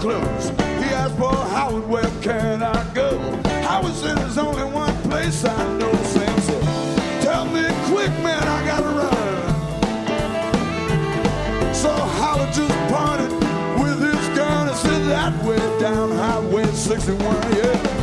clothes. He asked, well, Howard, where can I go? Howard said, there's only one place I know. Sam said, tell me quick, man, I gotta run. So Howard just pointed with his gun and said, that way down Highway 61, yeah.